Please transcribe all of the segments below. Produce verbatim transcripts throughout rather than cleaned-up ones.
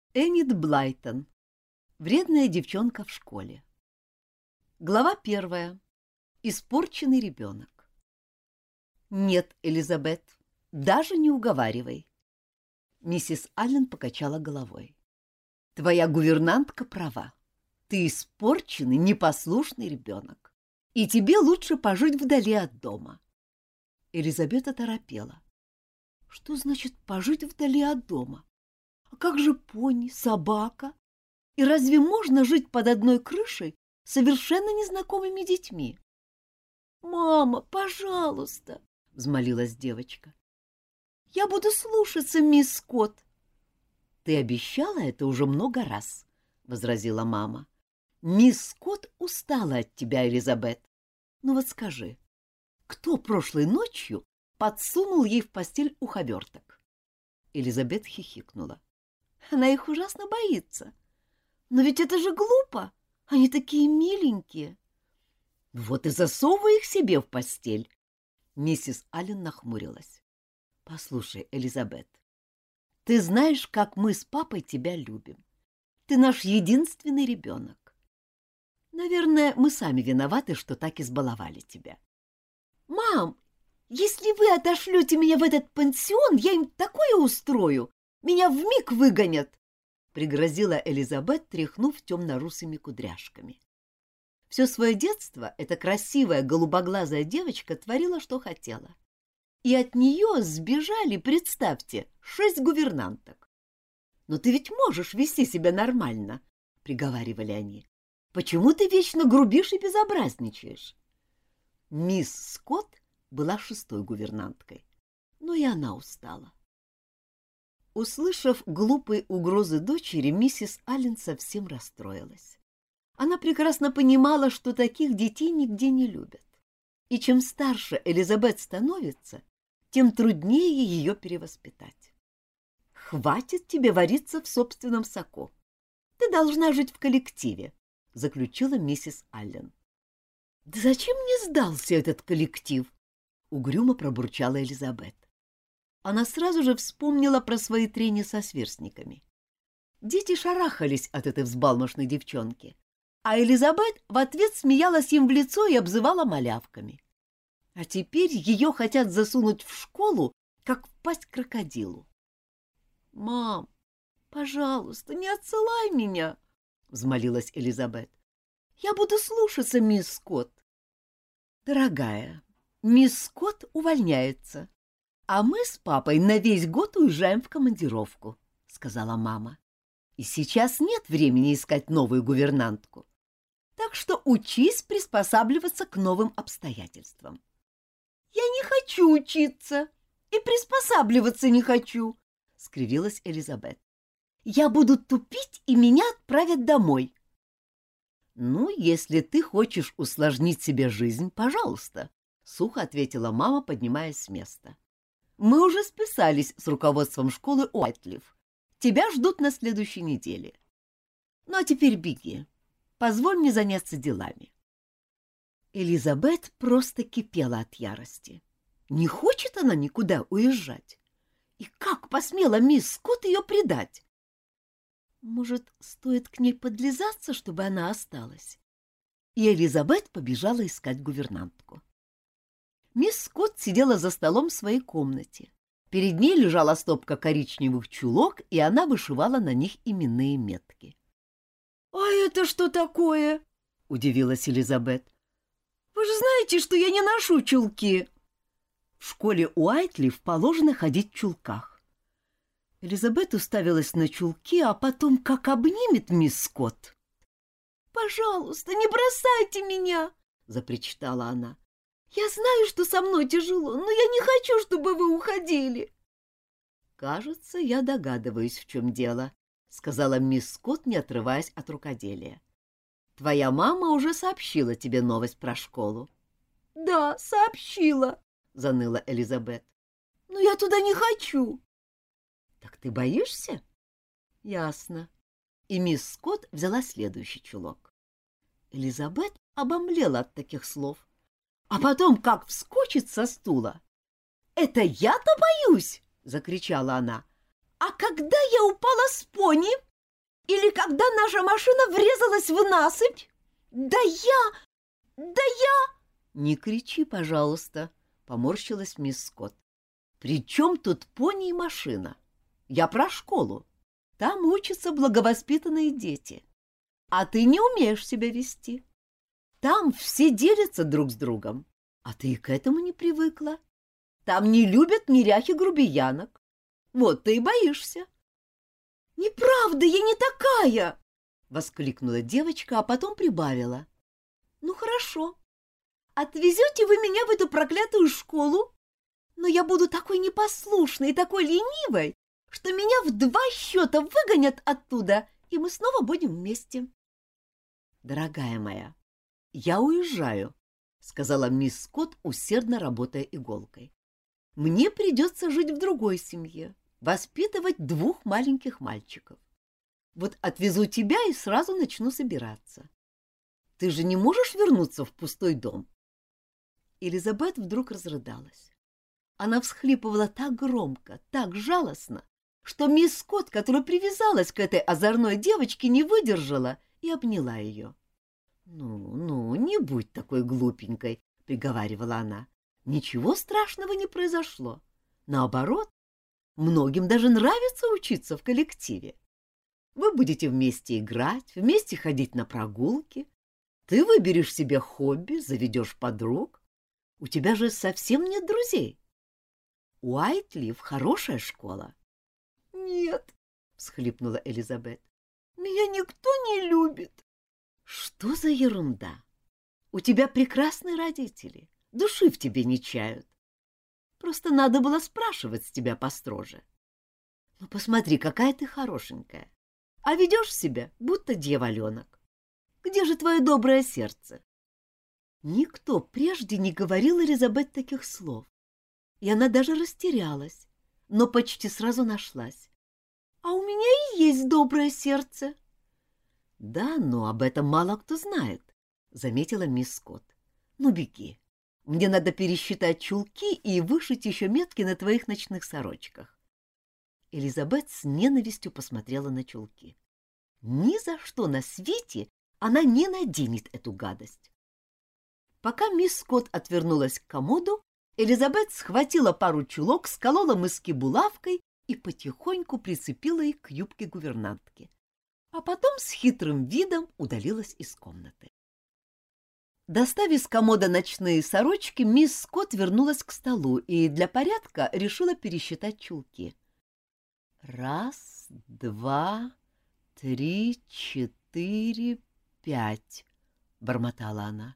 Энид Блайтон. Вредная девчонка в школе. Глава первая. Испорченный ребенок. Нет, Элизабет, даже не уговаривай. Миссис Аллен покачала головой. Твоя гувернантка права. Ты испорченный, непослушный ребенок. И тебе лучше пожить вдали от дома. Элизабет оторопела. Что значит пожить вдали от дома? А как же пони, собака? И разве можно жить под одной крышей с совершенно незнакомыми детьми? «Мама, пожалуйста!» — взмолилась девочка. «Я буду слушаться, мисс Скотт!» «Ты обещала это уже много раз», — возразила мама. «Мисс Скотт устала от тебя, Элизабет. Ну вот скажи, кто прошлой ночью подсунул ей в постель уховерток?» Элизабет хихикнула. Она их ужасно боится. Но ведь это же глупо. Они такие миленькие. Вот и засовывай их себе в постель. Миссис Аллен нахмурилась. Послушай, Элизабет, ты знаешь, как мы с папой тебя любим. Ты наш единственный ребенок. Наверное, мы сами виноваты, что так избаловали тебя. Мам, если вы отошлете меня в этот пансион, я им такое устрою. Меня вмиг выгонят, — пригрозила Элизабет, тряхнув темно-русыми кудряшками. Все свое детство эта красивая голубоглазая девочка творила, что хотела. И от нее сбежали, представьте, шесть гувернанток. «Но ты ведь можешь вести себя нормально», — приговаривали они. «Почему ты вечно грубишь и безобразничаешь?» Мисс Скотт была шестой гувернанткой, но и она устала. Услышав глупые угрозы дочери, миссис Аллен совсем расстроилась. Она прекрасно понимала, что таких детей нигде не любят. И чем старше Элизабет становится, тем труднее ее перевоспитать. «Хватит тебе вариться в собственном соку. Ты должна жить в коллективе», — заключила миссис Аллен. «Да зачем мне сдался этот коллектив?» — угрюмо пробурчала Элизабет. Она сразу же вспомнила про свои трения со сверстниками. Дети шарахались от этой взбалмошной девчонки, а Элизабет в ответ смеялась им в лицо и обзывала малявками. А теперь ее хотят засунуть в школу, как в пасть крокодилу. — Мам, пожалуйста, не отсылай меня, — взмолилась Элизабет. — Я буду слушаться, мисс Скотт. — Дорогая, мисс Скотт увольняется, а мы с папой на весь год уезжаем в командировку, — сказала мама. — И сейчас нет времени искать новую гувернантку. Так что учись приспосабливаться к новым обстоятельствам. — Я не хочу учиться и приспосабливаться не хочу, — скривилась Элизабет. — Я буду тупить, и меня отправят домой. — Ну, если ты хочешь усложнить себе жизнь, пожалуйста, — сухо ответила мама, поднимаясь с места. — Мы уже списались с руководством школы Уайтлиф. Тебя ждут на следующей неделе. Ну, а теперь беги. Позволь мне заняться делами. Элизабет просто кипела от ярости. Не хочет она никуда уезжать. И как посмела мисс Скотт ее предать? Может, стоит к ней подлизаться, чтобы она осталась? И Элизабет побежала искать гувернантку. Мисс Скотт сидела за столом в своей комнате. Перед ней лежала стопка коричневых чулок, и она вышивала на них именные метки. — А это что такое? — удивилась Элизабет. — Вы же знаете, что я не ношу чулки. В школе Уайтлиф положено ходить в чулках. Элизабет уставилась на чулки, а потом как обнимет мисс Скотт. — Пожалуйста, не бросайте меня! — запричитала она. — Я знаю, что со мной тяжело, но я не хочу, чтобы вы уходили. — Кажется, я догадываюсь, в чем дело, — сказала мисс Скотт, не отрываясь от рукоделия. — Твоя мама уже сообщила тебе новость про школу. — Да, сообщила, — заныла Элизабет. — Но я туда не хочу. — Так ты боишься? — Ясно. И мисс Скотт взяла следующий чулок. Элизабет обомлела от таких слов, а потом как вскочит со стула. — Это я-то боюсь! — закричала она. — А когда я упала с пони, Или когда наша машина врезалась в насыпь? Да я... Да я... Не кричи, пожалуйста, поморщилась мисс Скотт. При чем тут пони и машина? Я про школу. Там учатся благовоспитанные дети. А ты не умеешь себя вести. Там все делятся друг с другом, а ты и к этому не привыкла. Там не любят нерях и грубиянок. Вот ты и боишься. — Неправда, я не такая! — воскликнула девочка, а потом прибавила. — Ну, хорошо. Отвезете вы меня в эту проклятую школу, но я буду такой непослушной и такой ленивой, что меня в два счета выгонят оттуда, и мы снова будем вместе. — Дорогая моя, я уезжаю, — сказала мисс Скотт, усердно работая иголкой. — Мне придется жить в другой семье, воспитывать двух маленьких мальчиков. Вот отвезу тебя и сразу начну собираться. Ты же не можешь вернуться в пустой дом? Элизабет вдруг разрыдалась. Она всхлипывала так громко, так жалостно, что мисс Скотт, которая привязалась к этой озорной девочке, не выдержала и обняла ее. — Ну, ну, не будь такой глупенькой, — приговаривала она. — Ничего страшного не произошло. Наоборот, многим даже нравится учиться в коллективе. Вы будете вместе играть, вместе ходить на прогулки. Ты выберешь себе хобби, заведешь подруг. У тебя же совсем нет друзей. Уайтлиф — хорошая школа. — Нет, — всхлипнула Элизабет, — меня никто не любит. — Что за ерунда? У тебя прекрасные родители, души в тебе не чают. Просто надо было спрашивать с тебя построже. Ну, посмотри, какая ты хорошенькая, а ведешь себя, будто дьяволенок. Где же твое доброе сердце? Никто прежде не говорил Элизабет таких слов, и она даже растерялась, но почти сразу нашлась. — А у меня и есть доброе сердце. — Да, но об этом мало кто знает, — заметила мисс Скотт. — Ну, беги. Мне надо пересчитать чулки и вышить еще метки на твоих ночных сорочках. Элизабет с ненавистью посмотрела на чулки. Ни за что на свете она не наденет эту гадость. Пока мисс Скотт отвернулась к комоду, Элизабет схватила пару чулок, сколола мыски булавкой и потихоньку прицепила их к юбке гувернантки, а потом с хитрым видом удалилась из комнаты. Достав из комода ночные сорочки, мисс Скотт вернулась к столу и для порядка решила пересчитать чулки. «Раз, два, три, четыре, пять», — бормотала она.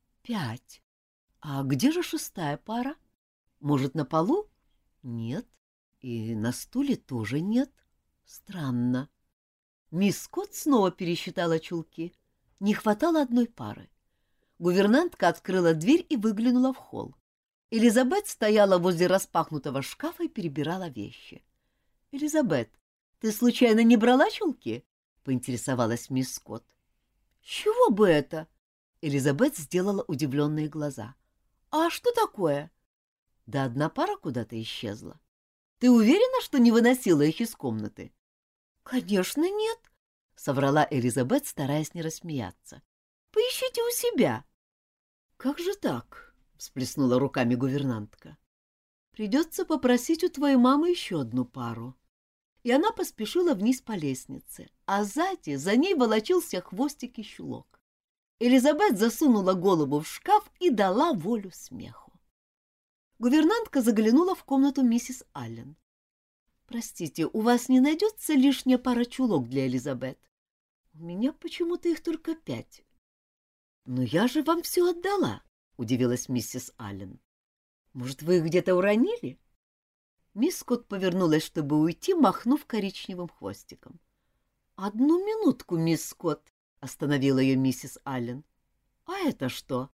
«Пять. А где же шестая пара? Может, на полу? Нет. И на стуле тоже нет. Странно». Мисс Скотт снова пересчитала чулки. Не хватало одной пары. Гувернантка открыла дверь и выглянула в холл. Элизабет стояла возле распахнутого шкафа и перебирала вещи. — Элизабет, ты случайно не брала чулки? — поинтересовалась мисс Скотт. — С чего бы это? Элизабет сделала удивленные глаза. — А что такое? — Да одна пара куда-то исчезла. Ты уверена, что не выносила их из комнаты? — Конечно, нет, — соврала Элизабет, стараясь не рассмеяться. — Поищите у себя. — Как же так? — всплеснула руками гувернантка. — Придется попросить у твоей мамы еще одну пару. И она поспешила вниз по лестнице, а сзади за ней волочился хвостик и чулок. Элизабет засунула голову в шкаф и дала волю смеху. Гувернантка заглянула в комнату миссис Аллен. — Простите, у вас не найдется лишняя пара чулок для Элизабет? У меня почему-то их только пять. — Но я же вам все отдала, — удивилась миссис Аллен. — Может, вы их где-то уронили? Мисс Скотт повернулась, чтобы уйти, махнув коричневым хвостиком. — Одну минутку, мисс Скотт, — остановила ее миссис Аллен. — А это что?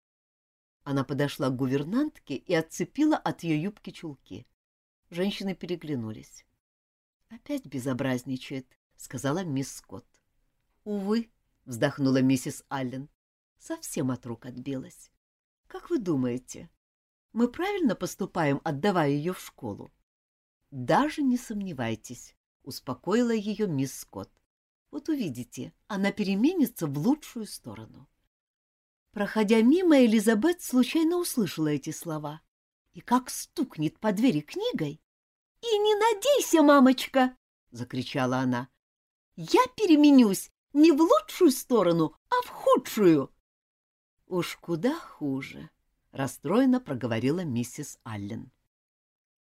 Она подошла к гувернантке и отцепила от ее юбки чулки. Женщины переглянулись. — Опять безобразничает, — сказала мисс Скотт. — Увы, — вздохнула миссис Аллен, — совсем от рук отбилась. — Как вы думаете, мы правильно поступаем, отдавая ее в школу? — Даже не сомневайтесь, — успокоила ее мисс Скотт. Вот увидите, она переменится в лучшую сторону. Проходя мимо, Элизабет случайно услышала эти слова. И как стукнет по двери книгой. — И не надейся, мамочка! — закричала она. — Я переменюсь не в лучшую сторону, а в худшую. — Уж куда хуже, — расстроенно проговорила миссис Аллен.